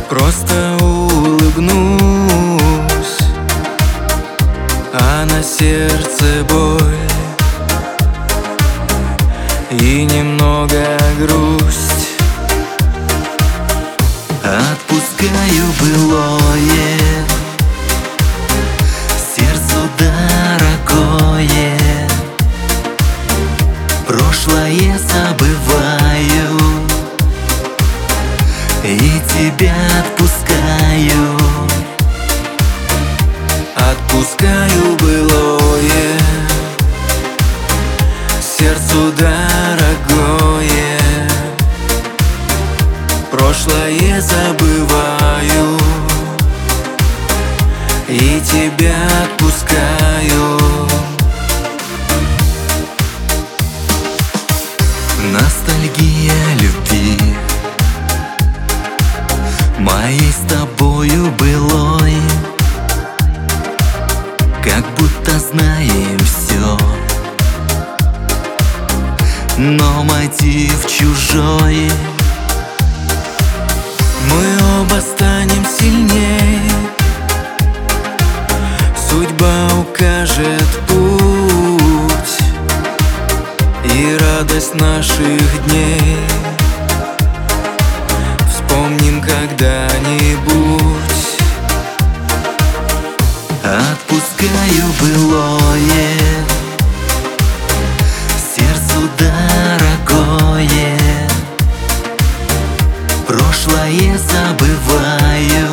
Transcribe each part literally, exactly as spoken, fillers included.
Просто улыбнусь, а на сердце боль и немного грусть. Отпускаю былое, сердцу дорогое, прошлое забываю и тебя отпускаю. Отпускаю былое, сердцу дорогое, прошлое забываю и тебя отпускаю. Ностальгия любви моей с тобою былой, как будто знаем все, но мотив чужой. Мы оба станем сильней, судьба укажет путь и радость наших дней вспомним когда-нибудь. Отпускаю былое, сердцу дорогое, прошлое забываю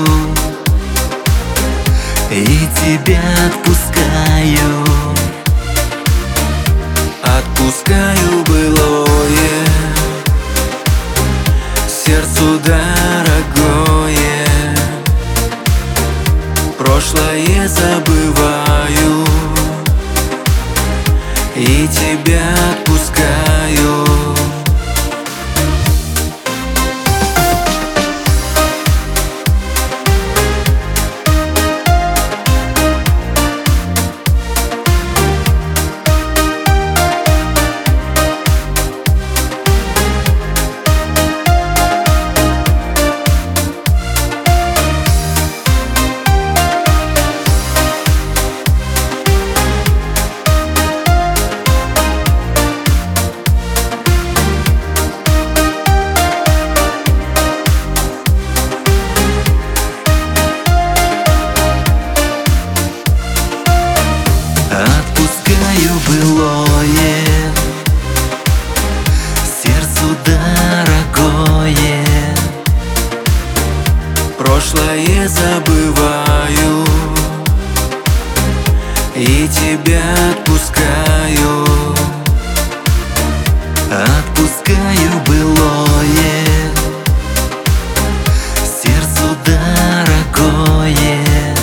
и тебя отпускаю. Отпускаю былое, сердцу дорогое, прошлое забываю и тебя отпускаю. Отпускаю былое, сердцу дорогое, прошлое забываю и тебя отпускаю. Отпускаю былое, сердцу дорогое,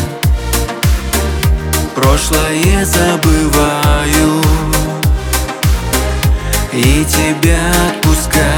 прошлое забываю и тебя отпускаю.